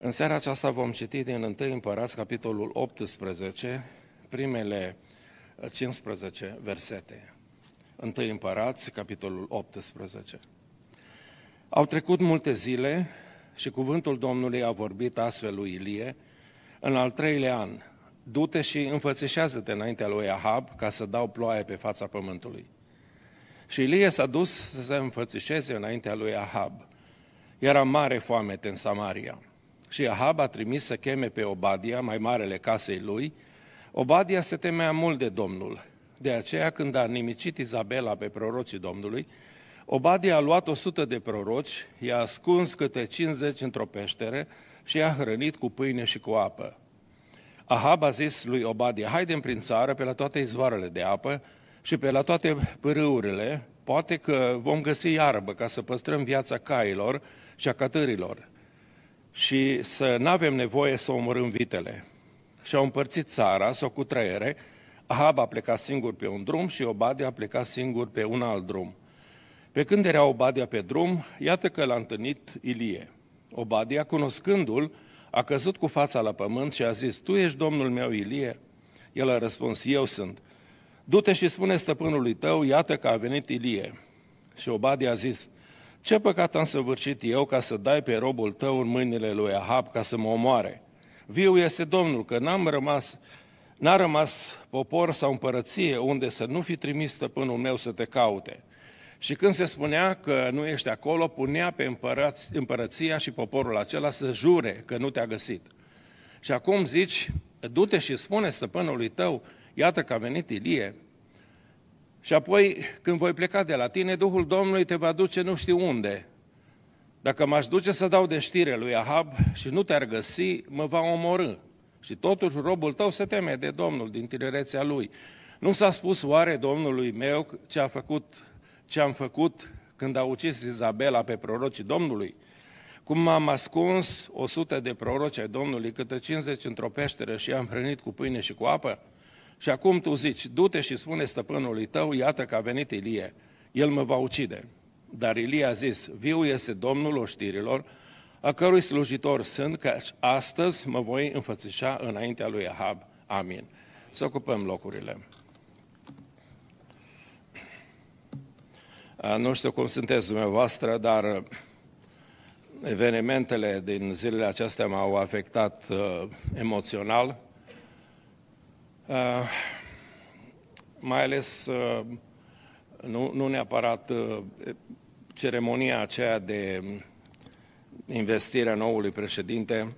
În seara aceasta vom citi din 1 Împărați, capitolul 18, primele 15 versete. 1 Împărați, capitolul 18. Au trecut multe zile și cuvântul Domnului a vorbit astfel lui Ilie în al 3-lea an. Du-te și înfățișează-te înaintea lui Ahab ca să dau ploaie pe fața pământului. Și Ilie s-a dus să se înfățișeze înaintea lui Ahab. Era mare foamete în Samaria. Și Ahab a trimis să cheme pe Obadia, mai marele casei lui. Obadia se temea mult de Domnul. De aceea, când a nimicit Izabela pe prorocii Domnului, Obadia a luat 100 de proroci, i-a ascuns câte 50 într-o peșteră și i-a hrănit cu pâine și cu apă. Ahab a zis lui Obadia: haide-mi prin țară pe la toate izvoarele de apă și pe la toate pârâurile, poate că vom găsi iarbă ca să păstrăm viața cailor și a catârilor și să n-avem nevoie să omorâm vitele. Și-au împărțit țara, s-o cutrăiere. Ahab a plecat singur pe un drum și Obadia a plecat singur pe un alt drum. Pe când era Obadia pe drum, iată că l-a întâlnit Ilie. Obadia, cunoscându-l, a căzut cu fața la pământ și a zis: tu ești domnul meu, Ilie? El a răspuns: eu sunt. Du-te și spune stăpânului tău: iată că a venit Ilie. Și Obadia a zis: ce păcat am săvârșit eu ca să dai pe robul tău în mâinile lui Ahab ca să mă omoare? Viu este Domnul, că n-a rămas popor sau împărăție unde să nu fi trimis stăpânul meu să te caute. Și când se spunea că nu ești acolo, punea pe împărăția și poporul acela să jure că nu te-a găsit. Și acum zici: du-te și spune stăpânului tău: iată că a venit Ilie. Și apoi, când voi pleca de la tine, Duhul Domnului te va duce nu știu unde. Dacă m-aș duce să dau de știre lui Ahab și nu te-ar găsi, mă va omorî. Și totuși robul tău se teme de Domnul din tinerețea lui. Nu s-a spus oare Domnului meu ce am făcut când a ucis Izabela pe prorocii Domnului? Cum am ascuns 100 de proroci ai Domnului, câte 50 într-o peșteră și i-am hrănit cu pâine și cu apă? Și acum tu zici: du-te și spune stăpânului tău: iată că a venit Ilie, el mă va ucide. Dar Ilie a zis: viu este Domnul oștirilor, a cărui slujitor sunt, că astăzi mă voi înfățișa înaintea lui Ahab. Amin. Să ocupăm locurile. Nu știu cum sunteți dumneavoastră, dar evenimentele din zilele acestea m-au afectat emoțional. Mai ales nu neapărat ceremonia aceea de investire a noului președinte.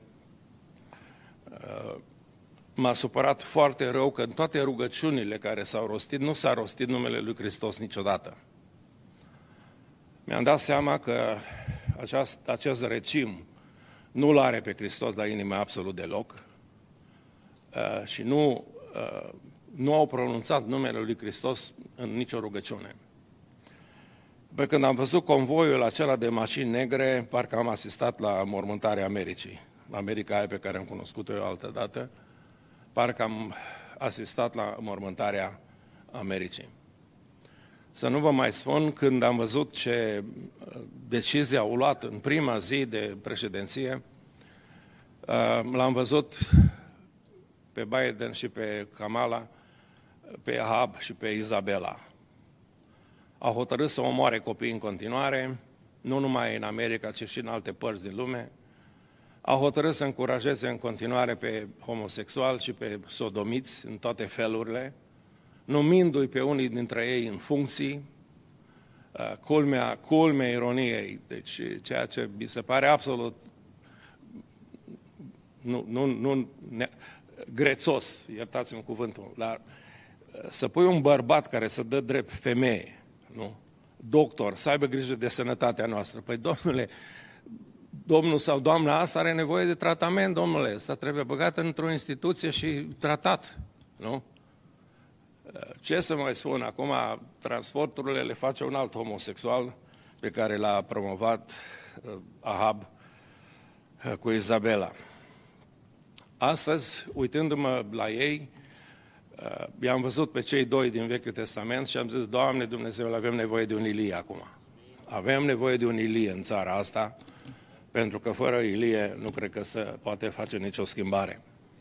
M-a supărat foarte rău că în toate rugăciunile care s-au rostit, nu s-a rostit numele lui Hristos niciodată. Mi-am dat seama că acest regim nu-L are pe Hristos la inimă absolut deloc și nu au pronunțat numele lui Hristos în nicio rugăciune. Pe când am văzut convoiul acela de mașini negre, parcă am asistat la mormântarea Americii. America aia pe care am cunoscut-o eu altă dată, parcă am asistat la mormântarea Americii. Să nu vă mai spun, când am văzut ce decizie au luat în prima zi de președinție, l-am văzut pe Biden și pe Kamala, pe Ahab și pe Izabela. Au hotărât să omoare copiii în continuare, nu numai în America, ci și în alte părți din lume. Au hotărât să încurajeze în continuare pe homosexuali și pe sodomiți în toate felurile, numindu-i pe unii dintre ei în funcții, culmea ironiei, deci ceea ce mi se pare absolut grețos, iertați-mi cuvântul, dar să pui un bărbat care să dă drept femeie, nu? Doctor, să aibă grijă de sănătatea noastră. Păi, domnul sau doamna asta are nevoie de tratament, domnule, ăsta trebuie băgat într-o instituție și tratat, nu? Ce să mai spun, acum transporturile le face un alt homosexual pe care l-a promovat Ahab cu Izabela. Astăzi, uitându-mă la ei, i-am văzut pe cei doi din Vechiul Testament și am zis: Doamne Dumnezeu, avem nevoie de un Ilie acum. Avem nevoie de un Ilie în țara asta, pentru că fără Ilie nu cred că se poate face nicio schimbare.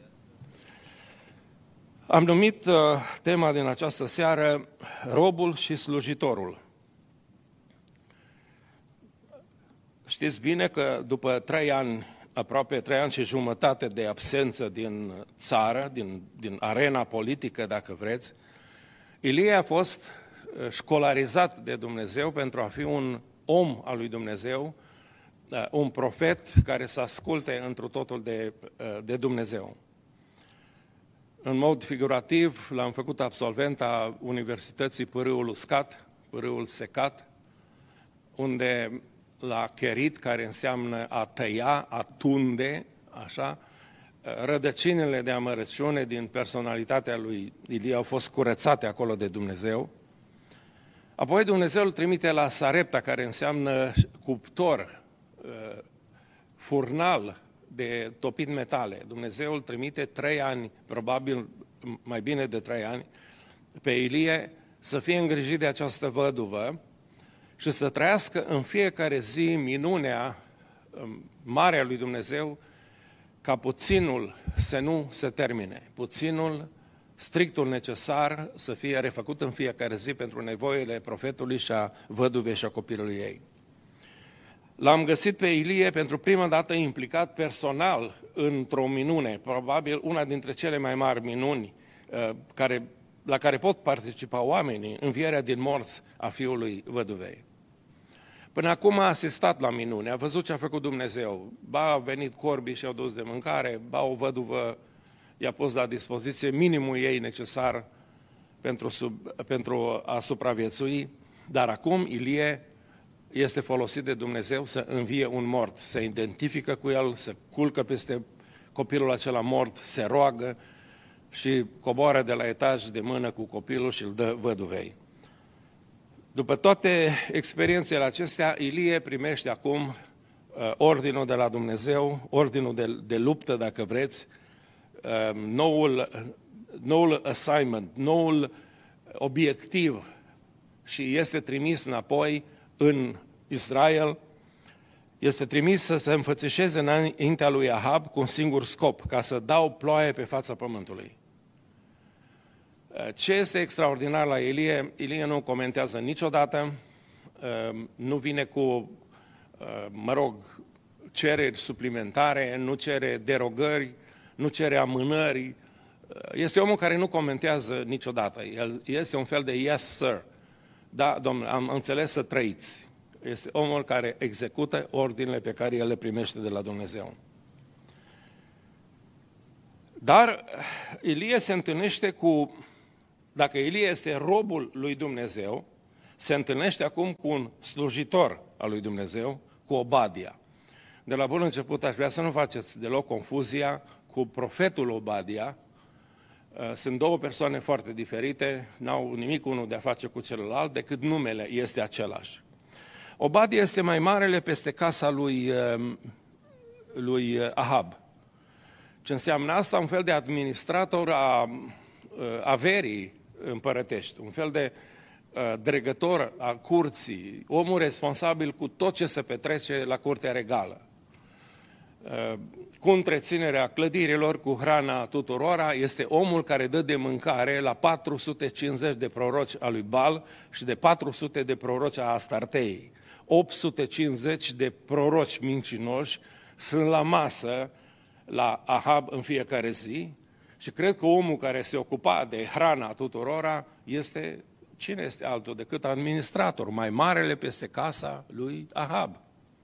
Am numit tema din această seară robul și slujitorul. Știți bine că după 3 ani, aproape 3 ani și jumătate de absență din țară, din arena politică, dacă vreți, Ilie a fost școlarizat de Dumnezeu pentru a fi un om al lui Dumnezeu, un profet care să asculte întru totul de Dumnezeu. În mod figurativ, l-am făcut absolvent a Universității Pârâul Uscat, Pârâul Secat, unde la cherit, care înseamnă a tăia, a tunde, așa, rădăcinile de amărăciune din personalitatea lui Ilie au fost curățate acolo de Dumnezeu. Apoi Dumnezeu îl trimite la Sarepta, care înseamnă cuptor, furnal de topit metale. Dumnezeu îl trimite 3 ani, probabil mai bine de 3 ani, pe Ilie să fie îngrijit de această văduvă și să trăiască în fiecare zi minunea mare a lui Dumnezeu, ca puținul să nu se termine, puținul, strictul necesar, să fie refăcut în fiecare zi pentru nevoile profetului și a văduvei și a copilului ei. L-am găsit pe Ilie pentru prima dată implicat personal într-o minune, probabil una dintre cele mai mari minuni la care pot participa oamenii, învierea din morți a fiului văduvei. Până acum a asistat la minune, a văzut ce a făcut Dumnezeu. Ba au venit corbii și au dus de mâncare, ba o văduvă i-a pus la dispoziție minimul ei necesar pentru a supraviețui, dar acum Ilie este folosit de Dumnezeu să învie un mort, se identifică cu el, se culcă peste copilul acela mort, se roagă și coboară de la etaj de mână cu copilul și îl dă văduvei. După toate experiențele acestea, Ilie primește acum ordinul de la Dumnezeu, ordinul de luptă, dacă vreți, noul assignment, noul obiectiv și este trimis înapoi în Israel, este trimis să se înfățișeze înaintea lui Ahab cu un singur scop, ca să dau ploaie pe fața pământului. Ce este extraordinar la Ilie? Ilie nu comentează niciodată, nu vine cu, cereri suplimentare, nu cere derogări, nu cere amânări. Este omul care nu comentează niciodată. El este un fel de yes, sir. Da, domnule, am înțeles, să trăiți. Este omul care execută ordinele pe care el le primește de la Dumnezeu. Dar Ilie se întâlnește cu, dacă Ilie este robul lui Dumnezeu, se întâlnește acum cu un slujitor al lui Dumnezeu, cu Obadia. De la bun început aș vrea să nu faceți deloc confuzia cu profetul Obadia. Sunt 2 persoane foarte diferite, n-au nimic unul de a face cu celălalt, decât numele este același. Obadia este mai marele peste casa lui Ahab. Ce înseamnă asta? Un fel de administrator a averii împărătești, un fel de dregător a curții, omul responsabil cu tot ce se petrece la curtea regală. Cu întreținerea clădirilor, cu hrana tuturora, este omul care dă de mâncare la 450 de proroci a lui Baal și de 400 de proroci a Astartei. 850 de proroci mincinoși sunt la masă la Ahab în fiecare zi și cred că omul care se ocupa de hrana tuturora este, cine este altul decât administrator, mai marele peste casa lui Ahab.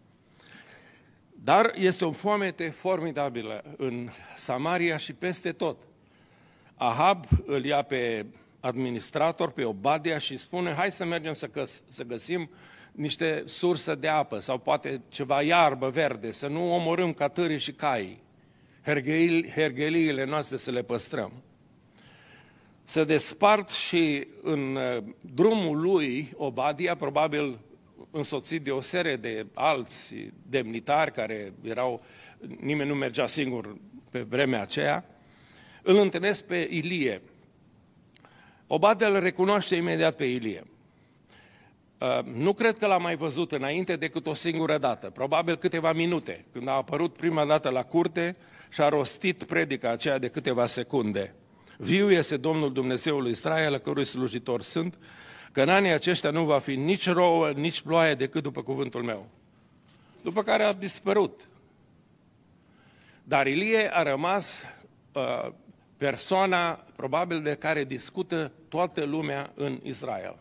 Dar este o foamete formidabilă în Samaria și peste tot. Ahab îl ia pe administrator, pe Obadia și spune, hai să mergem să găsim niște surse de apă sau poate ceva iarbă verde, să nu omorâm catârii și caii, hergheliile noastre să le păstrăm. Se despart și în drumul lui Obadia, probabil însoțit de o serie de alți demnitari care erau, nimeni nu mergea singur pe vremea aceea, îl întâlnesc pe Ilie. Obadia îl recunoaște imediat pe Ilie. Nu cred că l-am mai văzut înainte decât o singură dată, probabil câteva minute, când a apărut prima dată la curte și a rostit predica aceea de câteva secunde. Viu este Domnul Dumnezeul lui Israel, a cărui slujitor sunt, că în anii aceștia nu va fi nici rouă, nici ploaie decât după cuvântul meu. După care a dispărut. Dar Ilie a rămas persoana probabil de care discută toată lumea în Israel.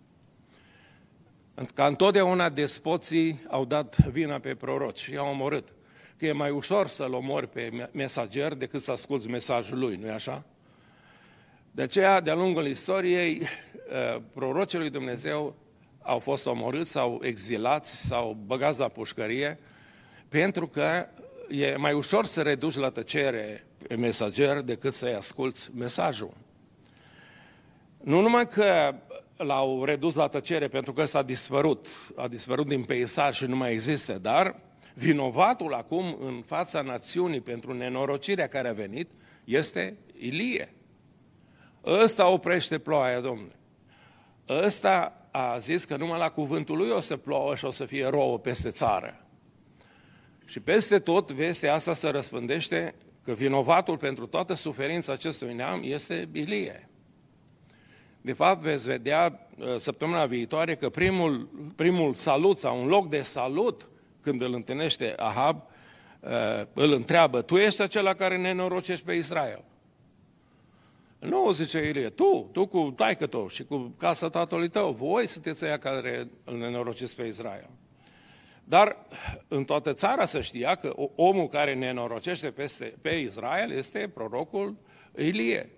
Ca întotdeauna despoții au dat vina pe proroci și i-au omorât. Că e mai ușor să-l omori pe mesager decât să asculți mesajul lui, nu-i așa? De aceea, de-a lungul istoriei, prorocii lui Dumnezeu au fost omorâți sau exilați sau băgați la pușcărie, pentru că e mai ușor să reduci la tăcere pe mesager decât să-i asculți mesajul. Nu numai că l-au redus la tăcere pentru că a dispărut din peisaj și nu mai există, dar vinovatul acum în fața națiunii pentru nenorocirea care a venit este Ilie. Ăsta oprește ploaia, Domnule. Ăsta a zis că numai la cuvântul lui o să plouă și o să fie rouă peste țară. Și peste tot vestea asta se răspândește că vinovatul pentru toată suferința acestui neam este Ilie. De fapt, veți vedea săptămâna viitoare că primul salut sau un loc de salut când îl întâlnește Ahab, îl întreabă, tu ești acela care nenorocești pe Israel? Nu, zice Ilie, tu cu taică-tău și cu casa tatălui tău, voi sunteți aia care îl nenorocesc pe Israel. Dar în toată țara se știa că omul care nenorocește pe Israel este prorocul Ilie.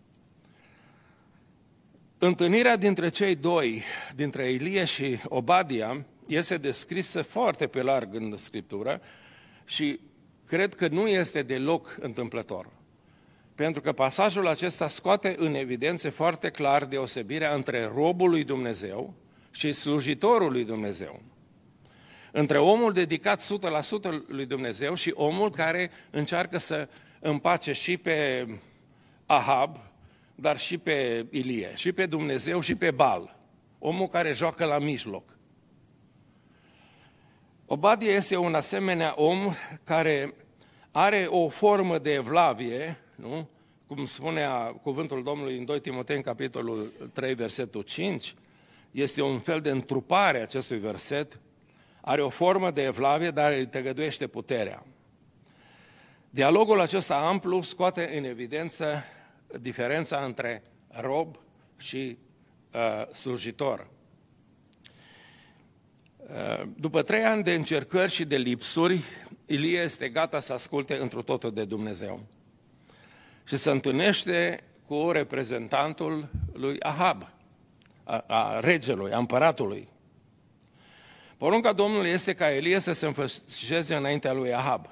Întâlnirea dintre cei doi, dintre Ilie și Obadia, este descrisă foarte pe larg în Scriptură și cred că nu este deloc întâmplător. Pentru că pasajul acesta scoate în evidență foarte clar deosebirea între robul lui Dumnezeu și slujitorul lui Dumnezeu. Între omul dedicat 100% lui Dumnezeu și omul care încearcă să împace și pe Ahab, dar și pe Ilie, și pe Dumnezeu și pe Baal. Omul care joacă la mijloc. Obadia este un asemenea om care are o formă de evlavie, nu? Cum spunea cuvântul Domnului în 2 Timotei, în capitolul 3, versetul 5, este un fel de întrupare acestui verset, are o formă de evlavie, dar îi tăgăduiește puterea. Dialogul acesta amplu scoate în evidență diferența între rob și slujitor. După 3 ani de încercări și de lipsuri, Ilie este gata să asculte întru totul de Dumnezeu. Și se întâlnește cu reprezentantul lui Ahab, a regelui, a împăratului. Porunca Domnului este ca Ilie să se înfățișeze înaintea lui Ahab.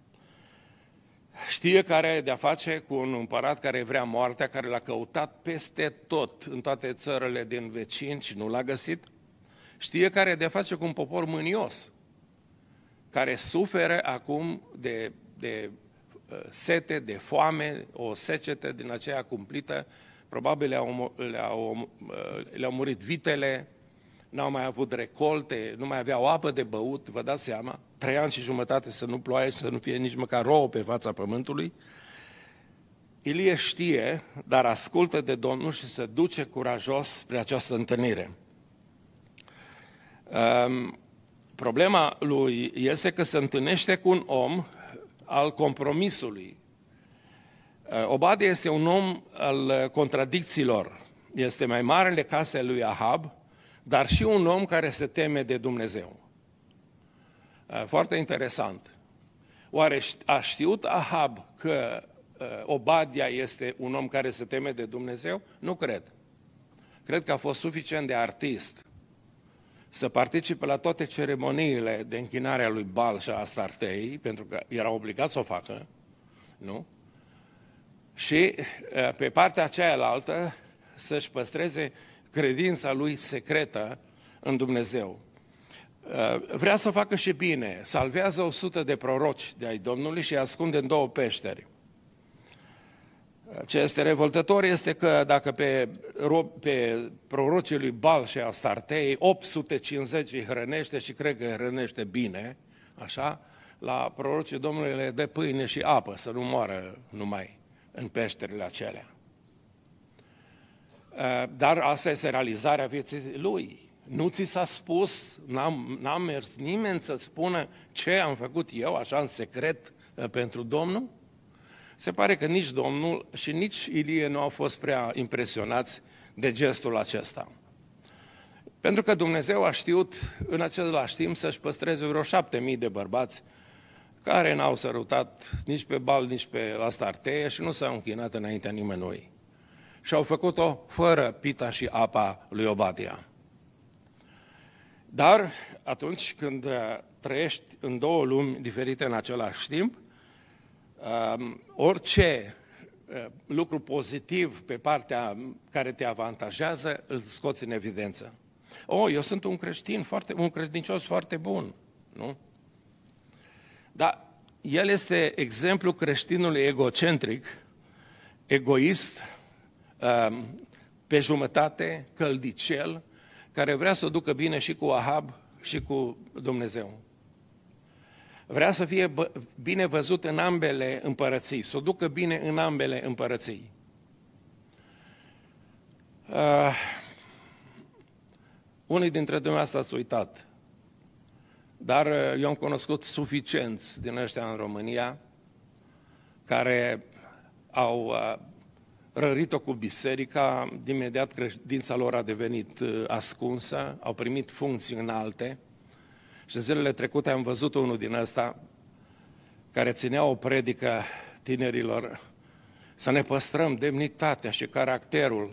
Știe care are de-a face cu un împărat care vrea moartea, care l-a căutat peste tot, în toate țările din vecini și nu l-a găsit. Știe care are de-a face cu un popor mânios, care suferă acum de sete, de foame, o secetă din aceea cumplită. Probabil le-au murit vitele, n-au mai avut recolte, nu mai aveau apă de băut, vă dați seama, 3 ani și jumătate să nu ploaie și să nu fie nici măcar rouă pe fața pământului. Ilie știe, dar ascultă de Domnul și se duce curajos spre această întâlnire. Problema lui este că se întâlnește cu un om al compromisului. Obadia este un om al contradicțiilor. Este mai marele casei lui Ahab, dar și un om care se teme de Dumnezeu. Foarte interesant. Oare a știut Ahab că Obadia este un om care se teme de Dumnezeu? Nu cred. Cred că a fost suficient de artist să participe la toate ceremoniile de închinare a lui Baal și a Astartei, pentru că era obligat să o facă, nu? Și pe partea cealaltă să-și păstreze credința lui secretă în Dumnezeu. Vrea să facă și bine, salvează 100 de proroci de ai Domnului și îi ascunde în 2 peșteri. Ce este revoltător este că dacă pe prorocii lui Baal și Astartei 850 îi hrănește și cred că îi hrănește bine, așa, la prorocii Domnului le dă pâine și apă, să nu moară numai în peșterile acelea. Dar asta este realizarea vieții lui. Nu ți s-a spus, n-a mers nimeni să spună ce am făcut eu așa în secret pentru Domnul? Se pare că nici Domnul și nici Ilie nu au fost prea impresionați de gestul acesta. Pentru că Dumnezeu a știut în același timp să-și păstreze vreo 7.000 de bărbați care n-au sărutat nici pe Baal, nici pe Astarteie și nu s-au închinat înaintea nimănui. Și au făcut-o fără pita și apa lui Obadia. Dar atunci când trăiești în două lumi diferite în același timp, orice lucru pozitiv pe partea care te avantajează, îl scoți în evidență. Eu sunt un creștin, un credincios foarte bun, nu? Dar el este exemplu creștinului egocentric, egoist, pe jumătate, căldicel, care vrea să ducă bine și cu Ahab și cu Dumnezeu. Vrea să fie bine văzut în ambele împărății, să o ducă bine în ambele împărății. Unii dintre dumneavoastră ați uitat, dar eu am cunoscut suficienți din ăștia în România care au rărit-o cu biserica, imediat credința lor a devenit ascunsă, au primit funcții înalte. Și zilele trecute am văzut unul din ăsta care ținea o predică tinerilor să ne păstrăm demnitatea și caracterul.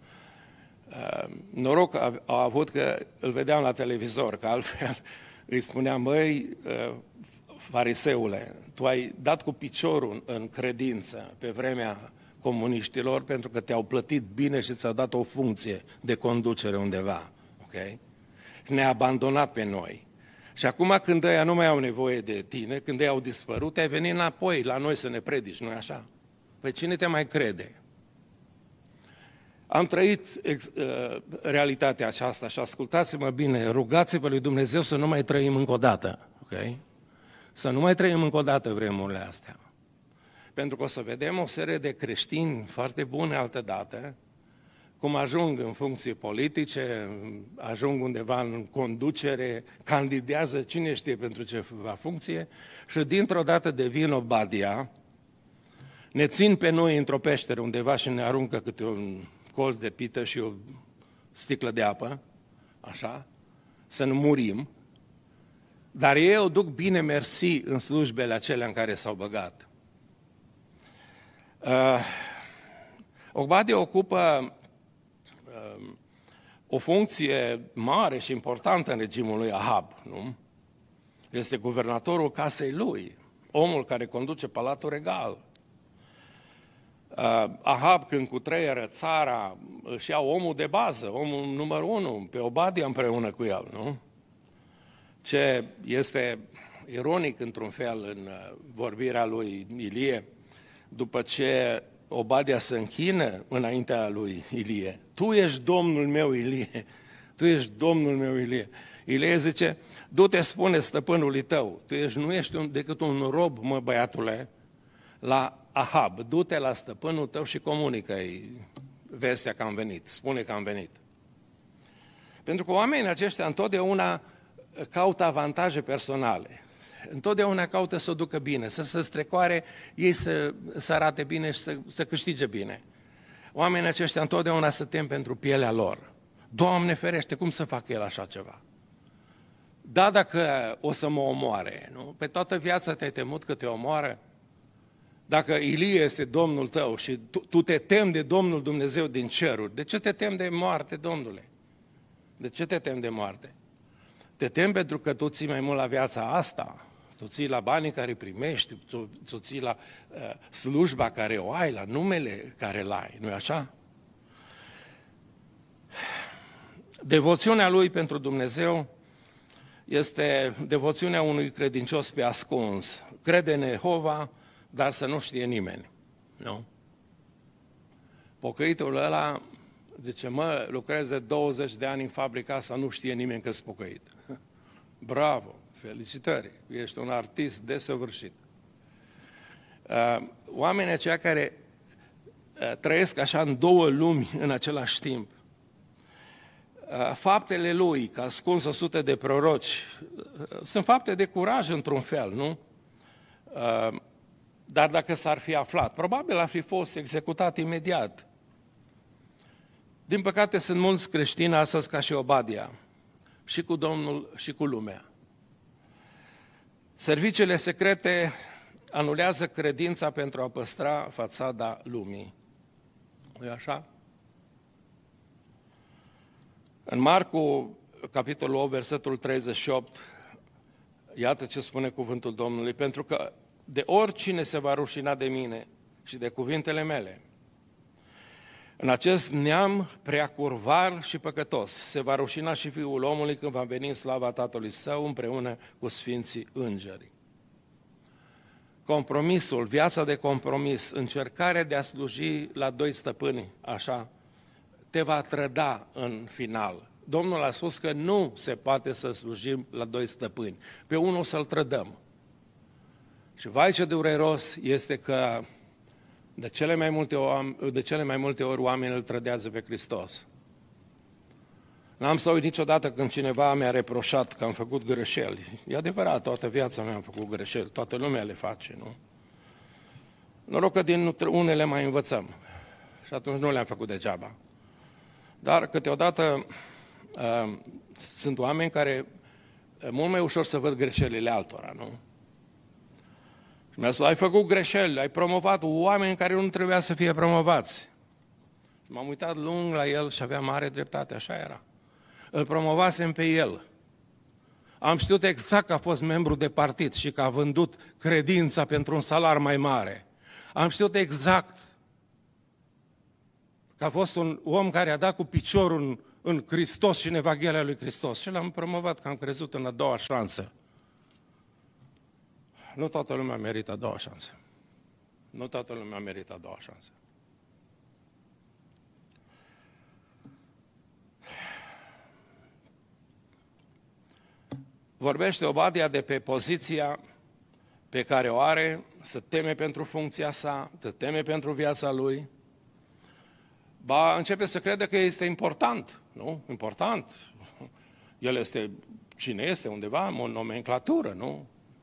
Noroc a avut că îl vedeam la televizor, că altfel îi spuneam, măi, fariseule, tu ai dat cu piciorul în credință pe vremea comuniștilor pentru că te-au plătit bine și ți-au dat o funcție de conducere undeva. Okay? Ne-a abandonat pe noi. Și acum când ăia nu mai au nevoie de tine, când ei au dispărut, ai venit înapoi la noi să ne predici, nu-i așa? Păi cine te mai crede? Am trăit realitatea aceasta și ascultați-mă bine, rugați-vă lui Dumnezeu să nu mai trăim încă o dată, ok? Să nu mai trăim încă o dată vremurile astea. Pentru că o să vedem o serie de creștini foarte buni altădată, cum ajung în funcții politice, ajung undeva în conducere, candidează cine știe pentru ce funcție și dintr-o dată devin Obadia, ne țin pe noi într-o peșteră undeva și ne aruncă câte un colț de pită și o sticlă de apă, așa, să nu murim, dar ei o duc bine mersi în slujbele acelea în care s-au băgat. Obadia ocupă o funcție mare și importantă în regimul lui Ahab, nu? Este guvernatorul casei lui, omul care conduce palatul regal. Ahab, când cutreieră țara, își ia omul de bază, omul numărul 1, pe Obadia împreună cu el, nu? Ce este ironic, într-un fel, în vorbirea lui Ilie, după ce Obadia se închină înaintea lui Ilie. Tu ești Domnul meu, Ilie. Tu ești Domnul meu, Ilie. Ilie zice, du-te, spune stăpânului tău, nu ești decât un rob, mă, băiatule, la Ahab. Du-te la stăpânul tău și comunică-i vestea că am venit, spune că am venit. Pentru că oamenii aceștia întotdeauna caută avantaje personale. Întotdeauna caută să o ducă bine, să se strecoare, ei să arate bine și să câștige bine. Oamenii aceștia întotdeauna se tem pentru pielea lor. Doamne ferește, cum să facă el așa ceva? Da, dacă o să mă omoare, nu? Pe toată viața te-ai temut că te omoară? Dacă Ilie este Domnul tău și tu te temi de Domnul Dumnezeu din ceruri, de ce te temi de moarte, Domnule? De ce te temi de moarte? Te temi pentru că tu ții mai mult la viața asta, tu ții la banii care primești, tu ții la slujba care o ai, la numele care îl ai, nu-i așa? Devoțiunea lui pentru Dumnezeu este devoțiunea unui credincios pe ascuns. Crede în Jehova, dar să nu știe nimeni. Nu? Pocăitul ăla zice, mă, lucrez de 20 de ani în fabrica asta, nu știe nimeni că-s pocăit. Bravo, felicitări, ești un artist desăvârșit. Oamenii aceia care trăiesc așa în două lumi în același timp, faptele lui, că a ascuns 100 de proroci, sunt fapte de curaj într-un fel, nu? Dar dacă s-ar fi aflat, probabil ar fi fost executat imediat. Din păcate sunt mulți creștini astăzi ca și Obadia, și cu Domnul și cu lumea. Serviciile secrete anulează credința pentru a păstra fațada lumii. Nu-i așa? În Marcu, capitolul 8, versetul 38, iată ce spune cuvântul Domnului, pentru că de oricine se va rușina de mine și de cuvintele mele, în acest neam prea curvar și păcătos se va rușina și Fiul omului când va veni în slava Tatălui Său împreună cu Sfinții Îngeri. Compromisul, viața de compromis, încercarea de a sluji la doi stăpâni, așa, te va trăda în final. Domnul a spus că nu se poate să slujim la doi stăpâni, pe unul să-l trădăm. Și vai ce dureros este că de cele mai multe ori oamenii îl trădează pe Hristos. N-am să uit niciodată când cineva mi-a reproșat că am făcut greșeli. E adevărat, toată viața mea am făcut greșeli, toată lumea le face, nu? Noroc că din unele mai învățăm și atunci nu le-am făcut degeaba. Dar câteodată sunt oameni care mult mai ușor să văd greșelile altora, nu? Și mi-a spus, ai făcut greșeli, ai promovat oameni care nu trebuia să fie promovați. Și m-am uitat lung la el și avea mare dreptate, așa era. Îl promovasem pe el. Am știut exact că a fost membru de partid și că a vândut credința pentru un salar mai mare. Am știut exact că a fost un om care a dat cu piciorul în Hristos și în Evanghelia lui Hristos. Și l-am promovat, că am crezut în a doua șansă. Nu toată lumea merită a doua șansă. Nu toată lumea merită a doua șansă. Vorbește Obadia de pe poziția pe care o are, să teme pentru funcția sa, să teme pentru viața lui. Ba, începe să crede că este important, nu? Important. El este cine este undeva, în nomenclatură, nu?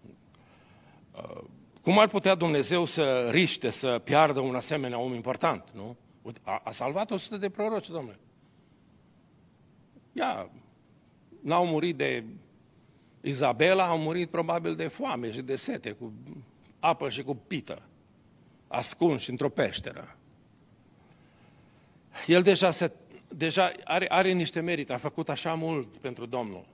Cum ar putea Dumnezeu să riște, să piardă un asemenea om important, nu? A salvat 100 de proroci, domnule. N-au murit de Izabela, au murit probabil de foame și de sete, cu apă și cu pită, ascunși într-o peșteră. El deja are niște merite, a făcut așa mult pentru Domnul.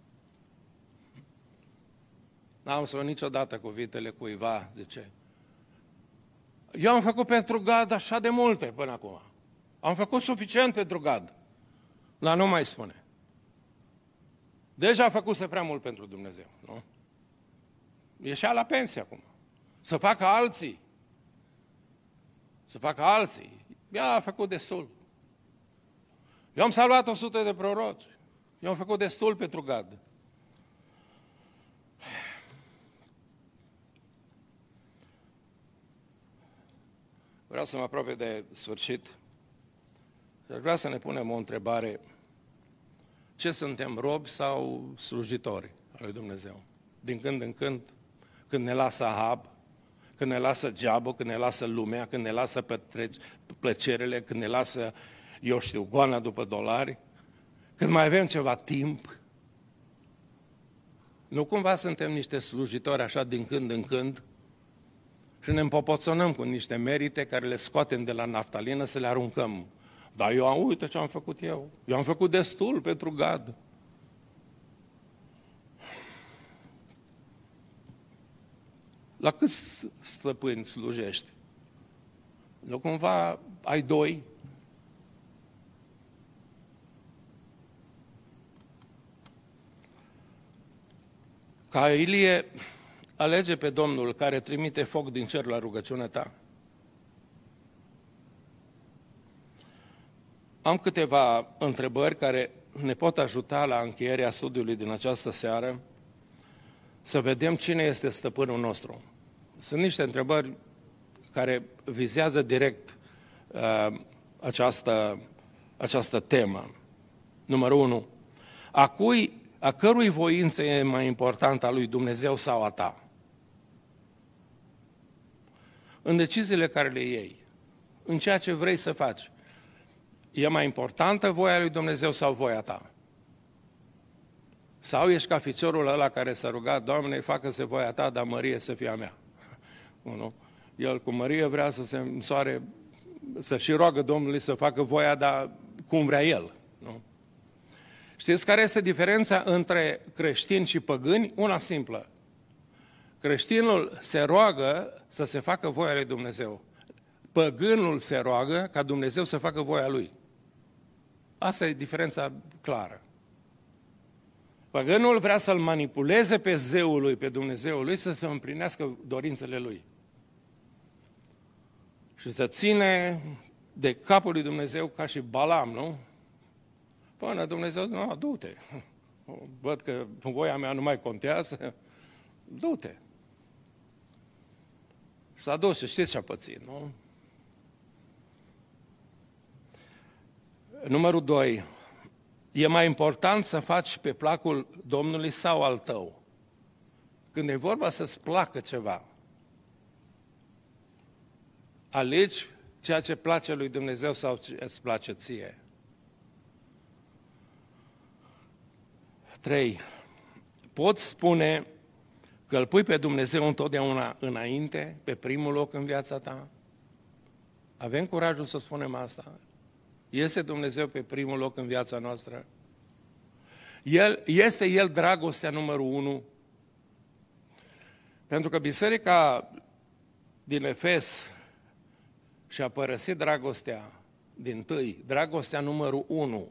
N-am să niciodată cuvintele cuiva, zice, eu am făcut pentru Gad așa de multe până acum. Am făcut suficient pentru Gad. Dar nu mai spune. Deja a făcuse prea mult pentru Dumnezeu, nu? Ieșea la pensie acum. Să facă alții. Să facă alții. Ea a făcut destul. Eu am salvat 100 de proroci. Eu am făcut destul pentru Gad. Vreau să mă apropie de sfârșit și aș vrea să ne punem o întrebare. Ce suntem, robi sau slujitori al lui Dumnezeu? Din când în când, când ne lasă Ahab, când ne lasă geabul, când ne lasă lumea, când ne lasă plăcerile, când ne lasă, eu știu, goana după dolari, când mai avem ceva timp, nu cumva suntem niște slujitori așa din când în când și ne împopoțonăm cu niște merite care le scoatem de la naftalină să le aruncăm. Dar uite ce am făcut eu. Eu am făcut destul pentru Gad. La câți stăpâni slujești? Nu cumva ai doi? Ca Ilie, alege pe Domnul care trimite foc din cer la rugăciunea ta. Am câteva întrebări care ne pot ajuta la încheierea studiului din această seară să vedem cine este stăpânul nostru. Sunt niște întrebări care vizează direct această temă. Numărul 1. A cărui voință e mai importantă, a lui Dumnezeu sau a ta? În deciziile care le iei, în ceea ce vrei să faci, e mai importantă voia lui Dumnezeu sau voia ta? Sau ești ca ficiorul ăla care s-a rugat, Doamne, facă-se voia ta, dar Mărie să fie a mea. Nu? El cu Mărie vrea să se însoare, să și roagă Domnului să facă voia, dar cum vrea el. Nu? Știți care este diferența între creștini și păgâni? Una simplă. Creștinul se roagă să se facă voia lui Dumnezeu. Păgânul se roagă ca Dumnezeu să facă voia lui. Asta e diferența clară. Păgânul vrea să-l manipuleze pe zeul lui, pe Dumnezeul lui, să se împlinească dorințele lui. Și să ține de capul lui Dumnezeu ca și Balam, nu? Până Dumnezeu, nu, du-te. Văd că voia mea nu mai contează, du-te. Și s-a dus și știți ce-a pățit, nu? Numărul 2. E mai important să faci pe placul Domnului sau al tău? Când e vorba să-ți placă ceva, alegi ceea ce place lui Dumnezeu sau ce îți place ție. 3. Poți spune că îl pui pe Dumnezeu întotdeauna înainte, pe primul loc în viața ta? Avem curajul să spunem asta? Este Dumnezeu pe primul loc în viața noastră? Este El dragostea numărul 1? Pentru că biserica din Efes și-a părăsit dragostea dintâi, dragostea numărul 1.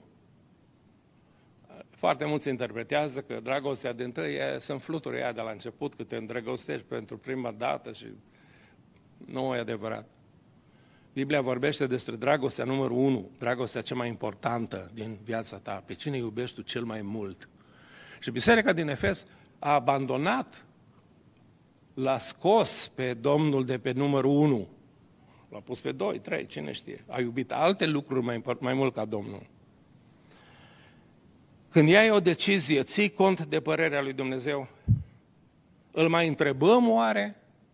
Foarte mulți interpretează că dragostea dintâi sunt fluturile aia de la început, că te îndrăgostești pentru prima dată și nu e adevărat. Biblia vorbește despre dragostea numărul 1, dragostea cea mai importantă din viața ta, pe cine iubești tu cel mai mult. Și biserica din Efes a abandonat, l-a scos pe Domnul de pe numărul 1, l-a pus pe 2, 3, cine știe. A iubit alte lucruri mai mult ca Domnul. Când iei o decizie, ții cont de părerea lui Dumnezeu? Îl mai întrebăm oare?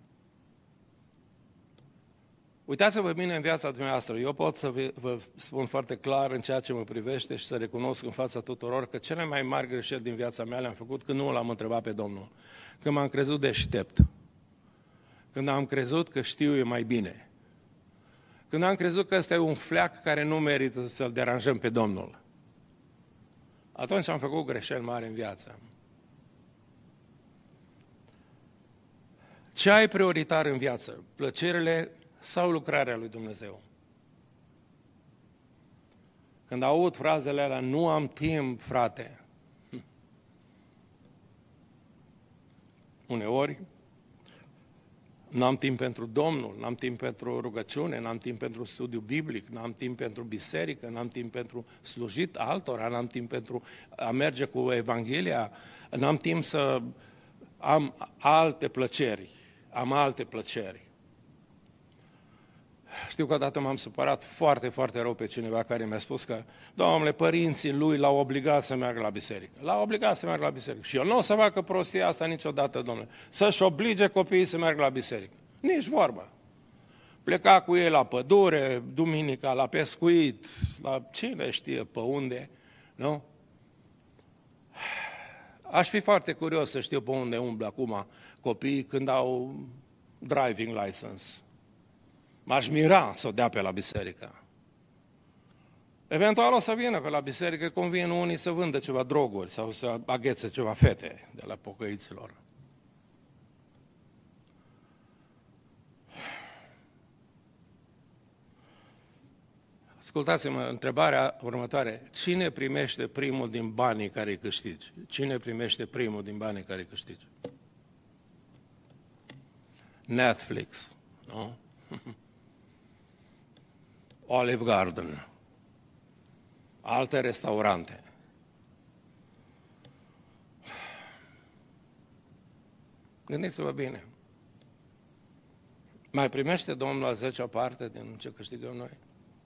Uitați-vă bine în viața dumneavoastră. Eu pot să vă spun foarte clar în ceea ce mă privește și să recunosc în fața tuturor că cele mai mari greșeli din viața mea le-am făcut când nu l-am întrebat pe Domnul. Când m-am crezut deștept. Când am crezut că știu mai bine. Când am crezut că ăsta e un fleac care nu merită să-l deranjăm pe Domnul. Atunci am făcut greșeli mari în viață. Ce ai prioritar în viață? Plăcerile sau lucrarea lui Dumnezeu? Când aud frazele alea, nu am timp, frate. Uneori, n-am timp pentru Domnul, n-am timp pentru rugăciune, n-am timp pentru studiu biblic, n-am timp pentru biserică, n-am timp pentru slujit altora, n-am timp pentru a merge cu Evanghelia, n-am timp să am alte plăceri, Știu că odată m-am supărat foarte, foarte rău pe cineva care mi-a spus că, Doamne, părinții lui l-au obligat să meargă la biserică. L-au obligat să meargă la biserică. Și el nu o să facă prostia asta niciodată, Domnule. Să-și oblige copiii să meargă la biserică. Nici vorba. Pleca cu ei la pădure, duminica, la pescuit, la cine știe pe unde, nu? Aș fi foarte curios să știu pe unde umblă acum copiii când au driving license. M-aș mira să o dea pe la biserică. Eventual o să vină pe la biserică cum vin unii să vândă ceva droguri sau să aghețe ceva fete de la pocăiților. Ascultați-mă, întrebarea următoare. Cine primește primul din banii care îi câștigi? Cine primește primul din banii care îi câștigi? Netflix, nu? Olive Garden. alte restaurante. Gândiți-vă bine. Mai primește Domnul a 10-a parte din ce câștigăm noi?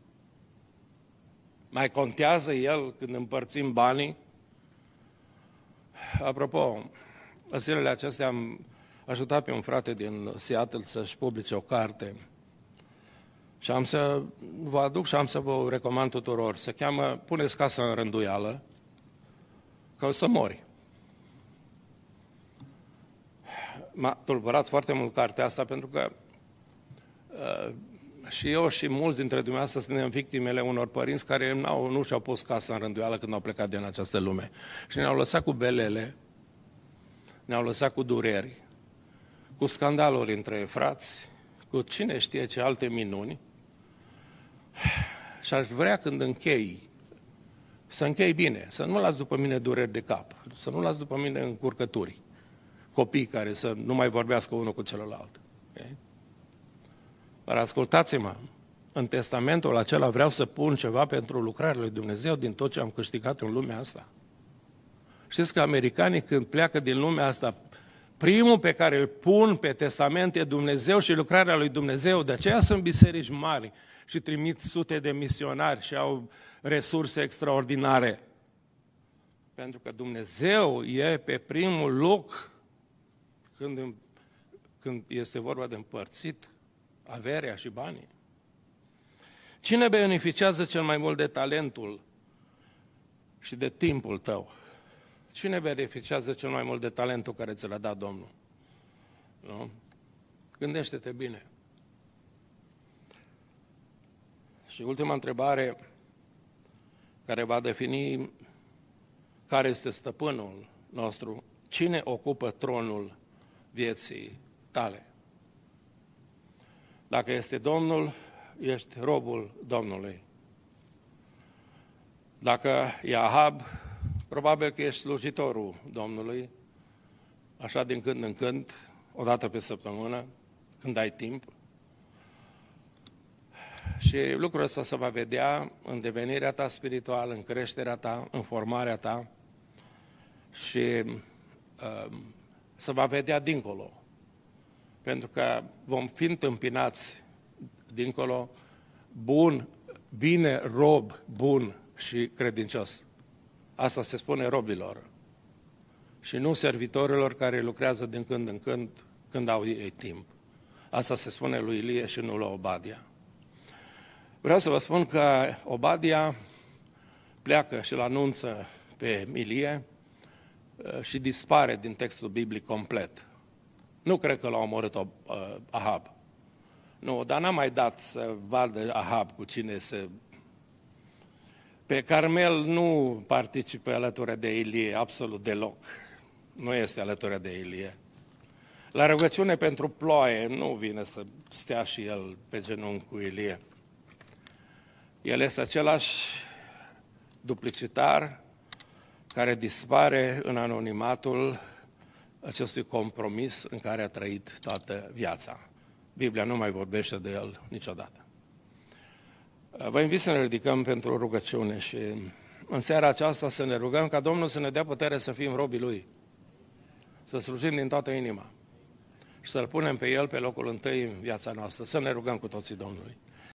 Mai contează El când împărțim banii? Apropo, zilele acestea am ajutat pe un frate din Seattle să-și publice o carte și am să vă aduc și am să vă recomand tuturor. Se cheamă Puneți casa în rânduială, că o să mori. M-a tulburat foarte mult cartea asta pentru că și eu și mulți dintre dumneavoastră suntem victimele unor părinți care nu și-au pus casa în rânduială când au plecat din această lume. Și ne-au lăsat cu belele, ne-au lăsat cu dureri, cu scandaluri între frați, cu cine știe ce alte minuni. Și aș vrea când închei, să închei bine, să nu las după mine dureri de cap, să nu las după mine încurcături, copii care să nu mai vorbească unul cu celălalt. Okay? Dar ascultați-mă, în testamentul acela vreau să pun ceva pentru lucrarea lui Dumnezeu din tot ce am câștigat în lumea asta. Știți că americanii când pleacă din lumea asta, primul pe care îl pun pe testament e Dumnezeu și lucrarea lui Dumnezeu. De aceea sunt biserici mari și trimit sute de misionari și au resurse extraordinare. Pentru că Dumnezeu e pe primul loc când este vorba de împărțit averea și banii. Cine beneficiază cel mai mult de talentul și de timpul tău? Cine beneficiază cel mai mult de talentul care ți l-a dat Domnul? Nu? Gândește-te bine. Și ultima întrebare care va defini care este stăpânul nostru. Cine ocupă tronul vieții tale? Dacă este Domnul, ești robul Domnului. Dacă e Ahab, probabil că ești slujitorul Domnului, așa din când în când, o dată pe săptămână, când ai timp. Și lucrul ăsta se va vedea în devenirea ta spirituală, în creșterea ta, în formarea ta și se va vedea dincolo. Pentru că vom fi întâmpinați dincolo, bine rob, bun și credincios. Asta se spune robilor și nu servitorilor care lucrează din când în când, când au ei timp. Asta se spune lui Ilie și nu lui Obadia. Vreau să vă spun că Obadia pleacă și îl anunță pe Ilie și dispare din textul biblic complet. Nu cred că l-a omorât Ahab. Nu, dar n-a mai dat să vadă Ahab cu cine se... Pe Carmel nu participă alături de Ilie, absolut deloc. Nu este alături de Ilie. La rugăciune pentru ploaie nu vine să stea și el pe genunchi cu Ilie. El este același duplicitar care dispare în anonimatul acestui compromis în care a trăit toată viața. Biblia nu mai vorbește de el niciodată. Vă invit să ne ridicăm pentru rugăciune și în seara aceasta să ne rugăm ca Domnul să ne dea putere să fim robii Lui, să slujim din toată inima și să-L punem pe El pe locul întâi în viața noastră, să ne rugăm cu toții Domnului.